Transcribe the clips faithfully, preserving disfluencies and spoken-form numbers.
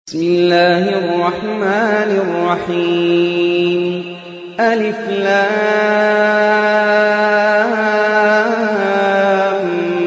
بسم الله الرحمن الرحيم ألف لام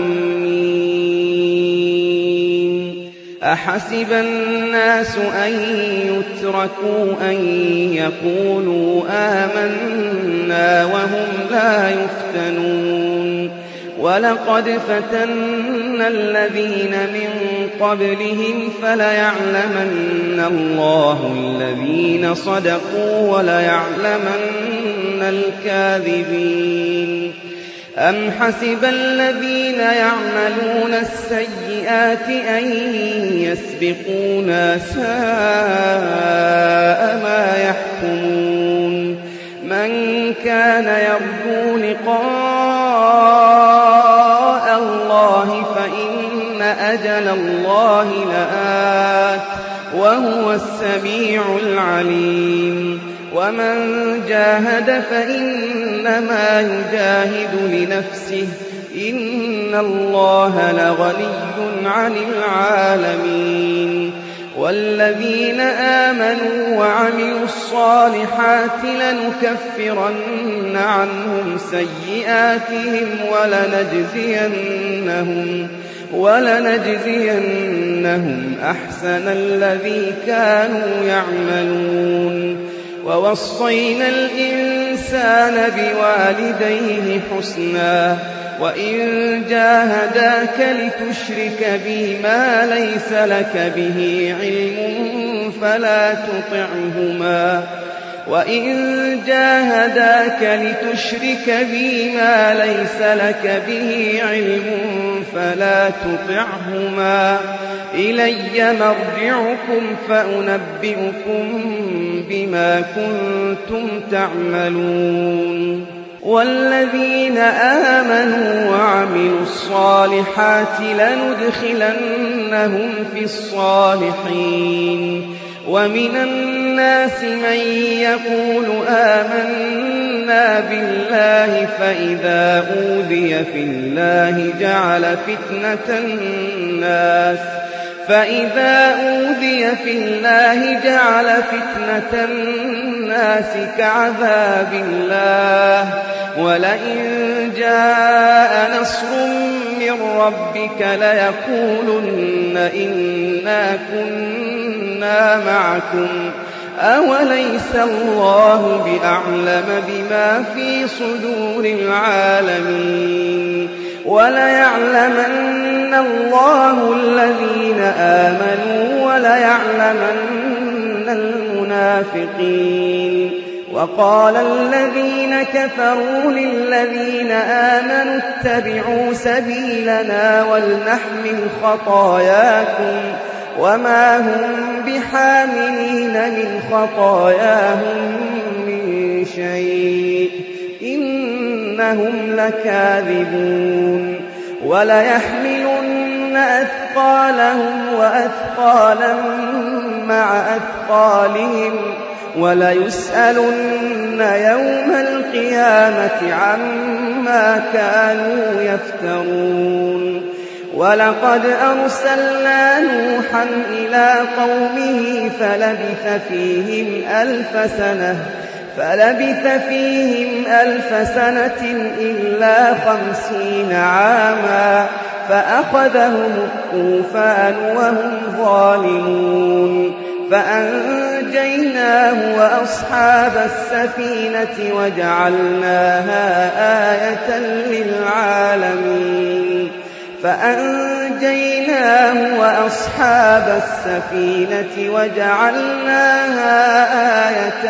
ميم أحسب الناس أن يتركوا أن يقولوا آمنا وهم لا يفتنون ولقد فتنا الذين من قبلهم فليعلمن الله الذين صدقوا وليعلمن الكاذبين أم حسب الذين يعملون السيئات أن يسبقونا ساء ما يحكمون من كان يرجو لقاء الله فإن أجل الله لآت وهو السميع العليم ومن جاهد فإنما يجاهد لنفسه إن الله لغني عن العالمين والذين آمنوا وعملوا الصالحات لنكفرن عنهم سيئاتهم ولنجزينهم ولنجزينهم أحسن الذي كانوا يعملون ووصينا الإنسان بوالديه حسنا وإن جاهداك لتشرك بي ما ليس لك به علم فلا تطعهما وإن جاهداك لتشرك بي ما ليس لك به علم فلا تطعهما إلي مرجعكم فأنبئكم بما كنتم تعملون والذين آمنوا وعملوا الصالحات لندخلنهم في الصالحين ومن الناس من يقول آمنا بالله فإذا أوذي في الله جعل فتنة الناس فإذا أوذي في الله جعل فتنة الناس كعذاب الله ولئن جاء نصر من ربك ليقولن إنا كنا معكم أوليس الله بأعلم بما في صدور العالمين وليعلمن الله الذين آمنوا وليعلمن المنافقين وقال الذين كفروا للذين آمنوا اتبعوا سبيلنا ولنحمل خطاياكم وما هم بحاملين من خطاياهم من شيء إنهم لكاذبون وليحملن أثقالهم وأثقالا مع أثقالهم وليسألن يوم القيامة عما كانوا يفترون ولقد أرسلنا نوحا إلى قومه فلبث فيهم ألف سنة فلبث فيهم ألف سنة إلا خمسين عاما فأخذهم الطوفان وهم ظالمون فأنجيناه وأصحاب السفينة وجعلناها آية للعالمين فأنجيناه وأصحاب السفينة وجعلناها آية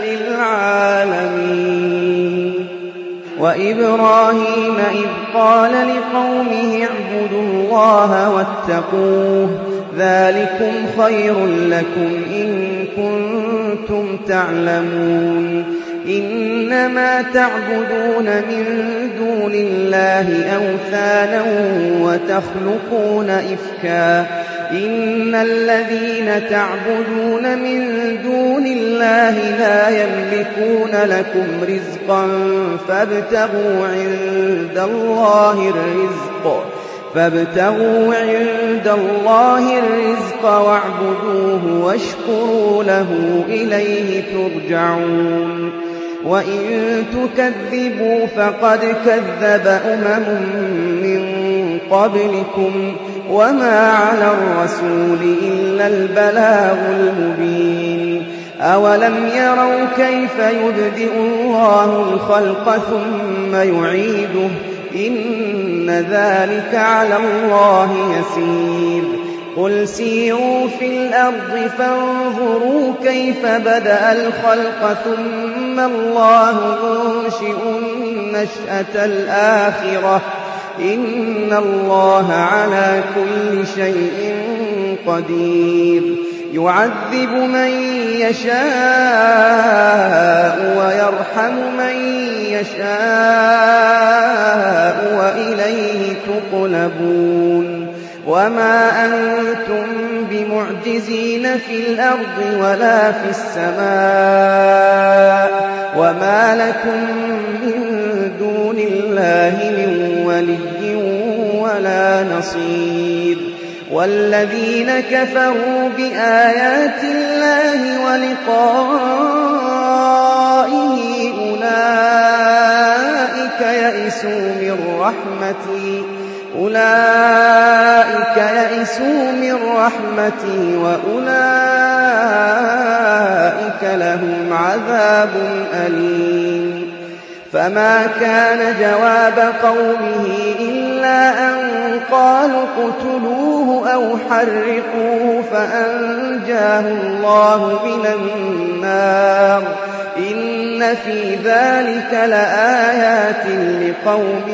للعالمين وإبراهيم إذ قال لقومه اعبدوا الله واتقوه ذلكم خير لكم إن كنتم تعلمون إنما تعبدون من دون الله أوثانا وتخلقون إفكا إن الذين تعبدون من دون الله لا يملكون لكم رزقا فابتغوا عند الله الرزق فابتغوا عند الله الرزق واعبدوه واشكروا له إليه ترجعون وإن تكذبوا فقد كذب أمم من قبلكم وما على الرسول إلا البلاغ المبين أولم يروا كيف يبدئ الله الخلق ثم يعيده إن ذلك على الله يسير قل سيروا في الأرض فانظروا كيف بدأ الخلق ثم الله ينشئ النشأة الآخرة إن الله على كل شيء قدير يعذب من يشاء ويرحم من يشاء وإليه تقلبون وما أنتم بمعجزين في الأرض ولا في السماء وما لكم من دون الله من ولي ولا نصير والذين كفروا بآيات الله ولقائه أولئك يئسوا من رحمتي أولئك يئسوا من رحمتي وأولئك لهم عذاب أليم فما كان جواب قومه إلا أن قالوا اقتلوه أو حرقوه فأنجاه الله من النار إن في ذلك لآيات لقوم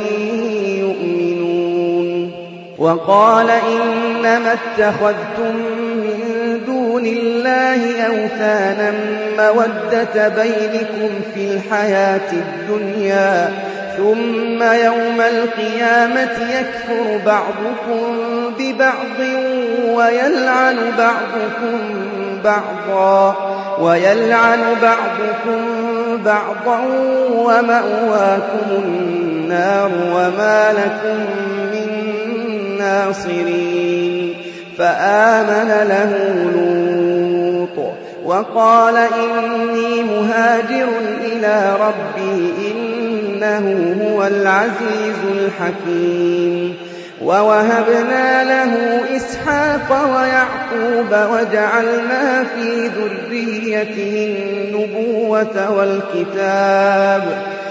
يؤمنون وقال إنما اتخذتم من دون الله أوثانا مودة بينكم في الحياة الدنيا ثم يوم القيامة يكفر بعضكم ببعض ويلعن بعضكم بعضا ويلعن بعضكم بعضا ومأواكم النار وما لكم من ناصرين فآمن له لوط وقال إني مهاجر إلى ربي إنه هو العزيز الحكيم ووهبنا له إسحاق ويعقوب وجعلنا في ذريته النبوة والكتاب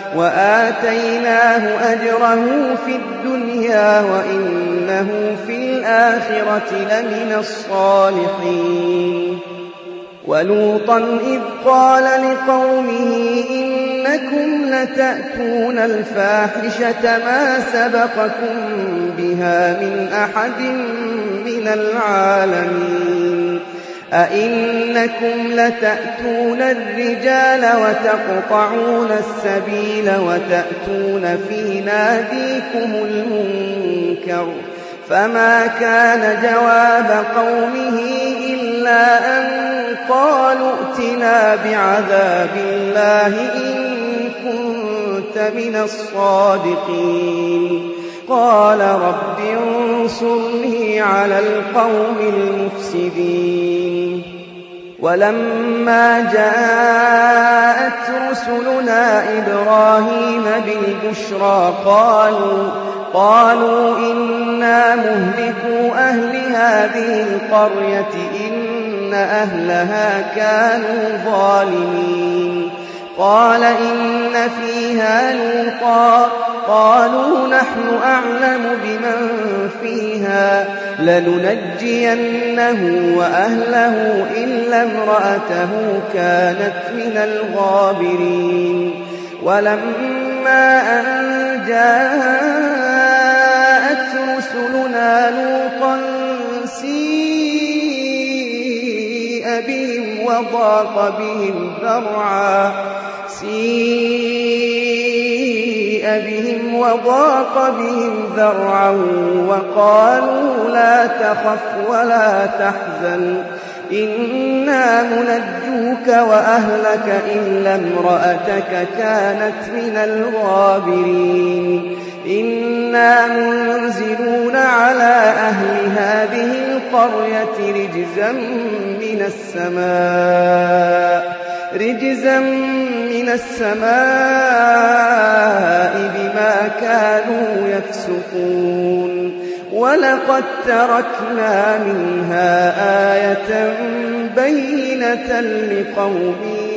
وآتيناه أجره في الدنيا وإنه في الآخرة لمن الصالحين ولوطا إذ قال لقومه إنكم لتأتون الفاحشة ما سبقكم بها من أحد من العالمين أئنكم لتأتون الرجال وتقطعون السبيل وتأتون في ناديكم المنكر فما كان جواب قومه إلا أن قالوا ائتنا بعذاب الله إن كنت من الصادقين قال رب انصرني على القوم المفسدين ولما جاءت رسلنا إبراهيم بالبشرى قالوا قالوا إنا مهلكو أهل هذه القرية إن أهلها كانوا ظالمين قال إن فيها لوطا قالوا نحن أعلم بمن فيها لننجينه وأهله إلا امرأته كانت من الغابرين ولما أن جاءت رسلنا لوطا سيء بهم وضاق بهم ذرعا سيء بهم وضاق بهم ذرعا وقالوا لا تخف ولا تحزن إنا منجوك وأهلك إلا امرأتك كانت من الغابرين إِنَّا مُنزِلُونَ عَلَىٰ أَهْلِ هَٰذِهِ الْقَرْيَةِ رِجْزًا مِّنَ السَّمَاءِ رِجْزًا مِّنَ السَّمَاءِ بِمَا كَانُوا يَفْسُقُونَ وَلَقَد تَّرَكْنَا مِنْهَا آيَةً بَيِّنَةً لِّقَوْمٍ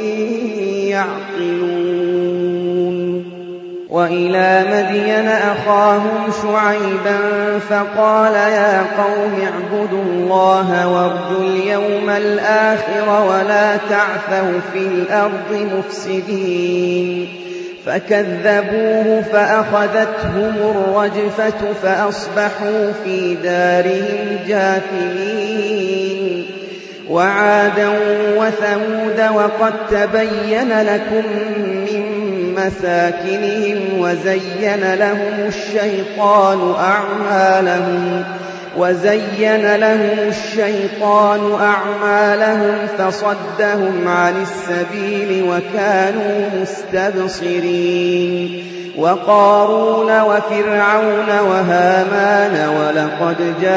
يَعْقِلُونَ وَإِلَىٰ مَدْيَنَ أَخَاهُمْ شُعَيْبًا فَقَالَ يَا قَوْمِ اعْبُدُوا اللَّهَ وَارْجُوا الْيَوْمَ الْآخِرَ وَلَا تَعْثَوْا فِي الْأَرْضِ مُفْسِدِينَ فَكَذَّبُوهُ فَأَخَذَتْهُمُ الرَّجْفَةُ فَأَصْبَحُوا فِي دَارِهِمْ جَاثِمِينَ وَعَادًا وَثَمُودَ وَقَد تَّبَيَّنَ لَكُم مِّن مَّسَاكِنِهِمْ وَزَيَّنَ لَهُمُ الشَّيْطَانُ أَعْمَالَهُمْ وَزَيَّنَ لَهُمُ الشَّيْطَانُ أَعْمَالَهُمْ فَصَدَّهُمْ عَنِ السَّبِيلِ وَكَانُوا مُسْتَبْصِرِينَ وَقَارُونَ وَفِرْعَوْنَ وَهَامَانَ وَلَقَدْ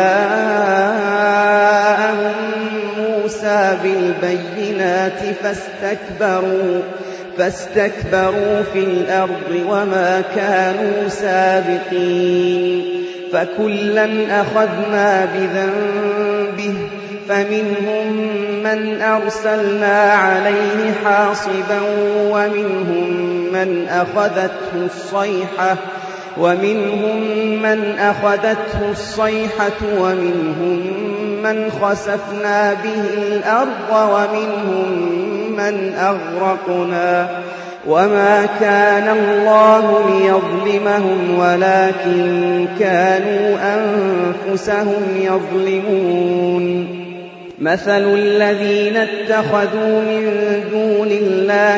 جَاءَهُم مُّوسَىٰ بِالْبَيِّنَاتِ فَاسْتَكْبَرُوا فَاسْتَكْبَرُوا فِي الْأَرْضِ وَمَا كَانُوا سَابِقِينَ فَكُلًّا أَخَذْنَا بِذَنبِهِ فَمِنْهُم مَّنْ أَرْسَلْنَا عَلَيْهِ حَاصِبًا وَمِنْهُم مَّنْ أَخَذَتْهُ الصَّيْحَةُ وَمِنْهُم مَّنْ أَخَذَتْهُ الصَّيْحَةُ وَمِنْهُم مَّنْ خَسَفْنَا بِهِ الْأَرْضَ وَمِنْهُم مَّنْ أَغْرَقْنَا وَمَا كَانَ اللَّهُ لِيَظْلِمَهُمْ وَلَٰكِن كَانُوا أَنفُسَهُمْ يَظْلِمُونَ مَثَلُ الَّذِينَ اتَّخَذُوا مِن دُونِ اللَّهِ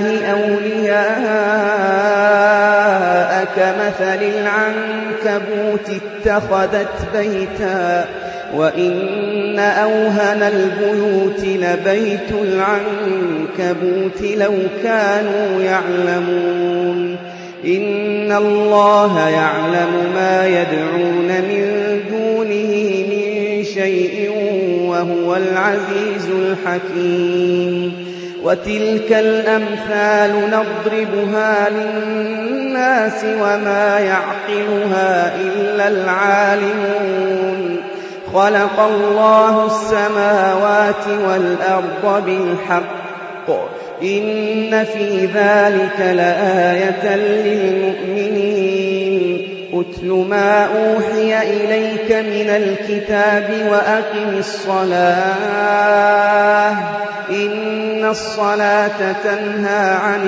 أَوْلِيَاءَ كَمَثَلِ الْعَنكَبُوتِ اتَّخَذَتْ بَيْتًا وَإِنَّ أَوْهَنَ الْبُيُوتِ لَبَيْتُ الْعَنكَبُوتِ لَوْ كَانُوا يَعْلَمُونَ إِنَّ اللَّهَ يَعْلَمُ مَا يَدْعُونَ مِن دُونِهِ مِن شَيْءٍ وَهُوَ الْعَزِيزُ الْحَكِيمُ وَتِلْكَ الْأَمْثَالُ نَضْرِبُهَا لِلنَّاسِ وَمَا يَعْقِلُهَا إِلَّا الْعَالِمُونَ خَلَقَ اللَّهُ السَّمَاوَاتِ وَالْأَرْضَ بِالْحَقِّ إِنَّ فِي ذَٰلِكَ لَآيَةً لِّلْمُؤْمِنِينَ أُتْلُ مَا أُوحِيَ إِلَيْكَ مِنَ الْكِتَابِ وَأَقِمِ الصَّلَاةَ إِنَّ الصَّلَاةَ تَنْهَىٰ عَنِ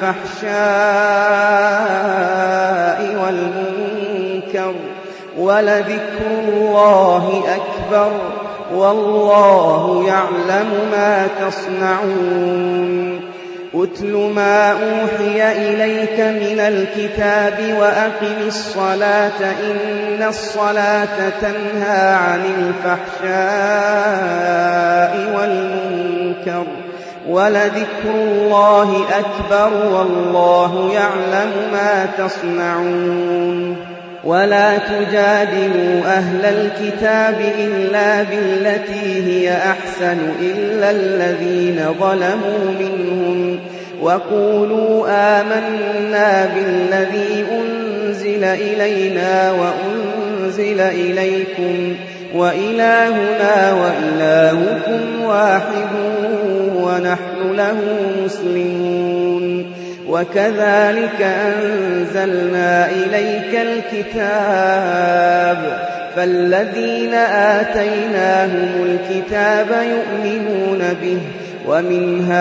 الْفَحْشَاءِ وَالْمُنكَرِ وَلَذِكْرُ اللَّهِ أَكْبَرُ وَاللَّهُ يَعْلَمُ مَا تَصْنَعُونَ أُتْلُ مَا أُوحِيَ إِلَيْكَ مِنَ الْكِتَابِ وَأَقِمِ الصَّلَاةَ إِنَّ الصَّلَاةَ تَنْهَىٰ عَنِ الْفَحْشَاءِ وَالْمُنكَرِ وَلَذِكْرُ اللَّهِ أَكْبَرُ وَاللَّهُ يَعْلَمُ مَا تَصْنَعُونَ وَلَا تُجَادِلُوا أَهْلَ الْكِتَابِ إِلَّا بِالَّتِي هِيَ أَحْسَنُ إِلَّا الَّذِينَ ظَلَمُوا مِنْهُمْ وَقُولُوا آمَنَّا بِالَّذِي أُنزِلَ إِلَيْنَا وَأُنزِلَ إِلَيْكُمْ وَإِلَٰهُنَا وَإِلَٰهُكُمْ وَاحِدٌ وَنَحْنُ لَهُ مُسْلِمُونَ وَكَذَٰلِكَ أَنزَلْنَا إِلَيْكَ الْكِتَابَ فَالَّذِينَ آتَيْنَاهُمُ الْكِتَابَ يُؤْمِنُونَ بِهِ وَمِنْ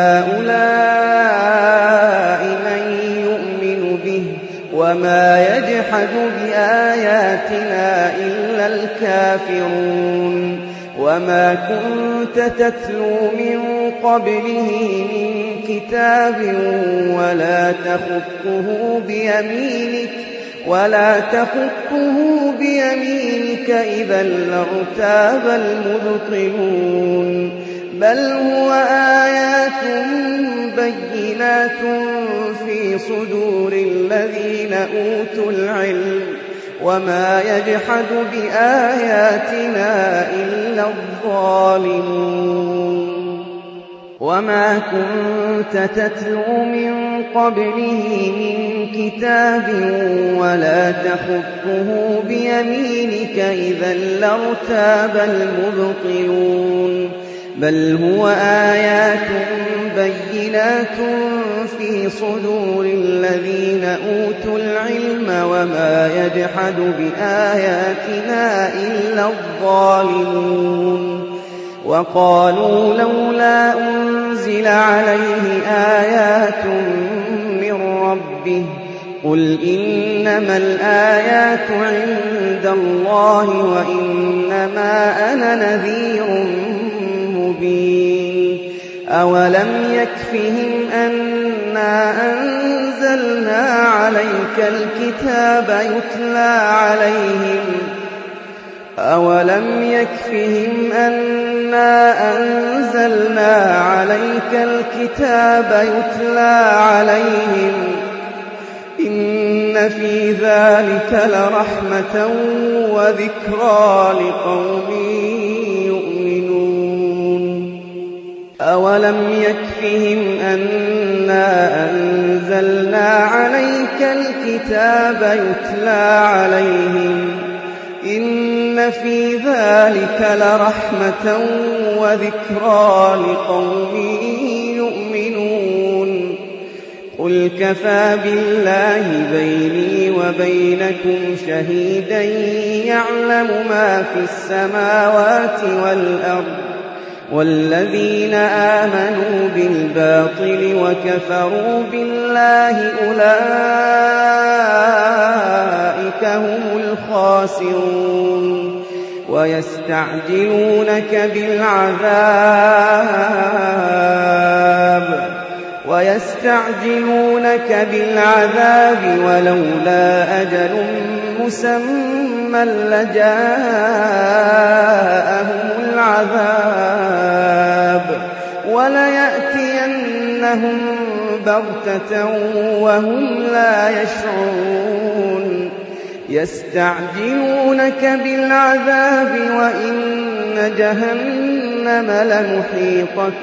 هَٰؤُلَاءِ مَن يُؤْمِنُ بِهِ وَمَا يَجْحَدُ بِآيَاتِنَا إِلَّا الْكَافِرُونَ وَمَا كُنتَ تَتْلُو مِن قَبْلِهِ مِن كِتَابٍ وَلَا تَخُطُّهُ بِيَمِينِكَ وَلَا تَخُطُّهُ بِيَمِينِكَ إِذًا لَّارْتَابَ الْمُبْطِلُونَ بَلْ هُوَ آيَاتٌ بَيِّنَاتٌ فِي صُدُورِ الَّذِينَ أُوتُوا الْعِلْمَ وما يجحد بآياتنا إلا الظالمون وما كنت تتلو من قبله من كتاب ولا تخطه بيمينك إذا لارتاب المبطلون بل هو آيات بينات في صدور الذين أوتوا العلم وما يجحد بآياتنا إلا الظالمون وقالوا لولا أنزل عليه آيات من ربه قل إنما الآيات عند الله وإنما أنا نذير مبين أولم يكفهم أنا أنزلنا عليك الكتاب يتلى عليهم أولم يكفهم أنا أنزلنا عليك الكتاب يتلى عليهم إن في ذلك لرحمة وذكرى لقوم يؤمنون أولم يكفهم أنا أنزلنا عليك الكتاب يتلى عليهم إن في ذلك لرحمة وذكرى لقوم يؤمنون قل كفى بالله بيني وبينكم شهيدا يعلم ما في السماوات والأرض والذين آمنوا بالباطل وكفروا بالله أولئك هم الخاسرون ويستعجلونك بالعذاب ويستعجلونك بالعذاب ولولا أجل مسمى لجاءهم العذاب وليأتينهم بغتة وهم لا يشعرون يستعجلونك بالعذاب وإن جهنم لمحيطة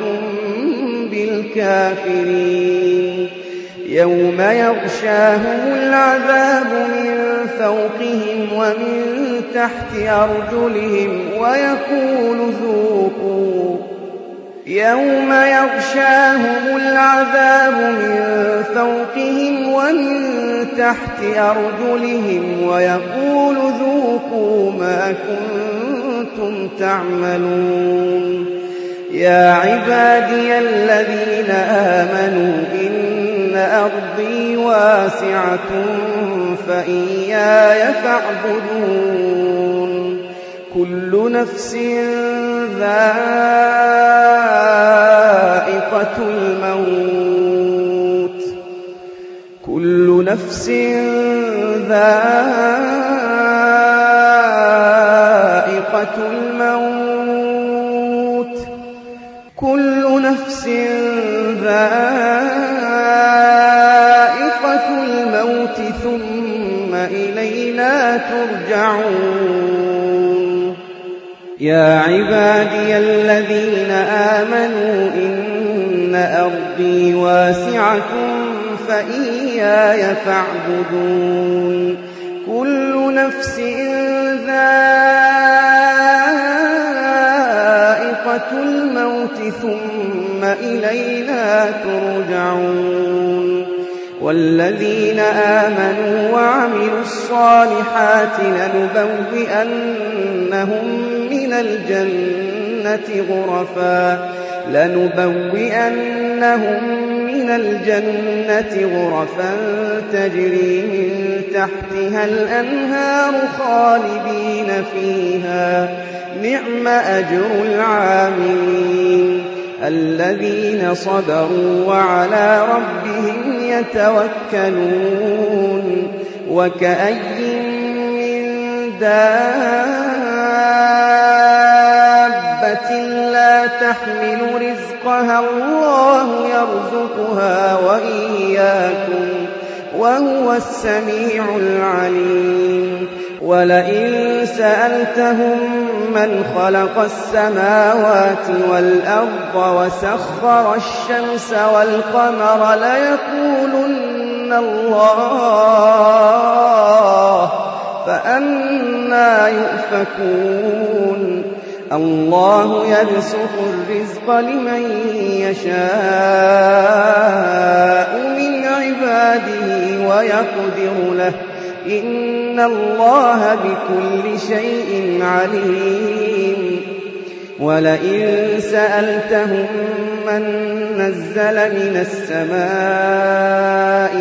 بالكافرين يوم يغشاهم العذاب من فوقهم ومن تحت أرجلهم ويقول ذوقوا يوم يغشاهم العذاب من فوقهم ومن تحت أرجلهم ويقول ذوقوا ما كنتم تعملون يا عبادي الذين آمنوا إن أرضي واسعة فإياي فاعبدون كل نفس ذائقة الموت كل نفس ذائقة الموت كل نفس ذائقة الموت ثم إلينا ترجعون يا عبادي الذين آمنوا إن أرضي واسعة فإياي فاعبدون كل نفس ذائقة الموت ثم إلينا ترجعون والذين آمنوا وعملوا الصالحات لنبوئنهم من الجنة غرفا لنبوئنهم من الجنة غرفا تجري من تحتها الأنهار خالدين فيها نعم أجر العاملين الذين صبروا وعلى ربهم يتوكلون وكأي من دابة لا تحمل رزقها الله يرزقها وإياكم وهو السميع العليم ولئن سألتهم من خلق السماوات والأرض وسخر الشمس والقمر ليقولن الله فأنى يؤفكون الله يبسط الرزق لمن يشاء من عباده ويقدر له إن الله بكل شيء عليم ولئن سألتهم من نزل من السماء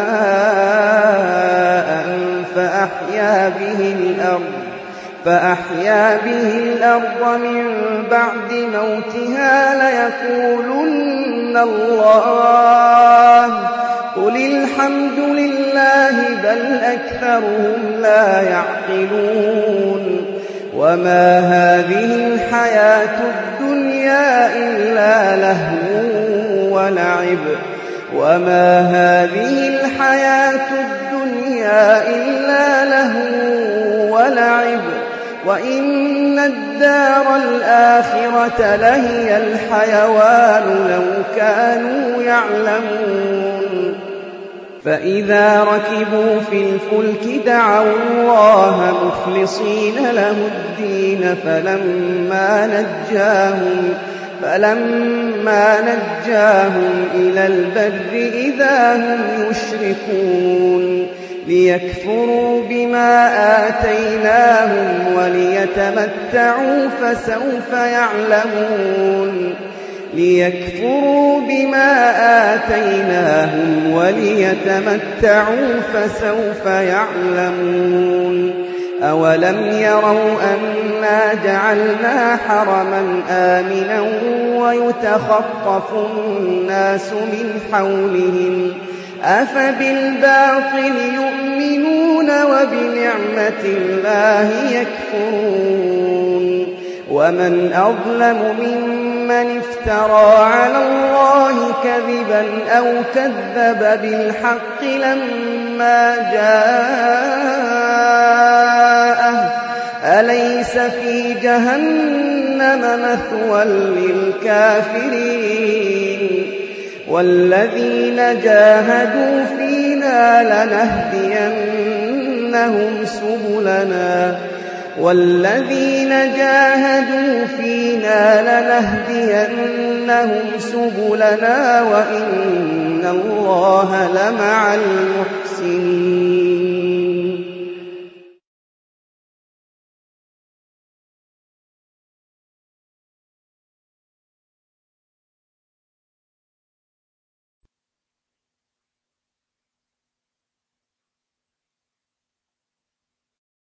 ماء فأحيا به الأرض فأحيا به الأرض من بعد موتها ليقولن الله قل الحمد لله بل أكثرهم لا يعقلون وما هذه الحياة الدنيا إلا لهو ولعب وما هذه الحياة الدنيا إلا لهو ولعب وإن الدار الآخرة لهي الحيوان لو كانوا يعلمون فإذا ركبوا في الفلك دعوا الله مخلصين له الدين فلما نجاهم فلما نجاهم إلى البر إذا هم يشركون ليكفروا بما آتيناهم وليتمتعوا فسوف يعلمون ليكفروا بما آتيناهم وليتمتعوا فسوف يعلمون أولم يروا أنا جعلنا حرما آمنا ويتخطف الناس من حولهم أفبالباطل يؤمنون وبنعمة الله يكفرون ومن أظلم ممن افترى على الله كذبا أو كذب بالحق لما جاءه أليس في جهنم مثوى للكافرين والذين جاهدوا فينا لنهدينهم سبلنا والذين جاهدوا فينا لنهدينهم سبلنا وإن الله لمع المحسنين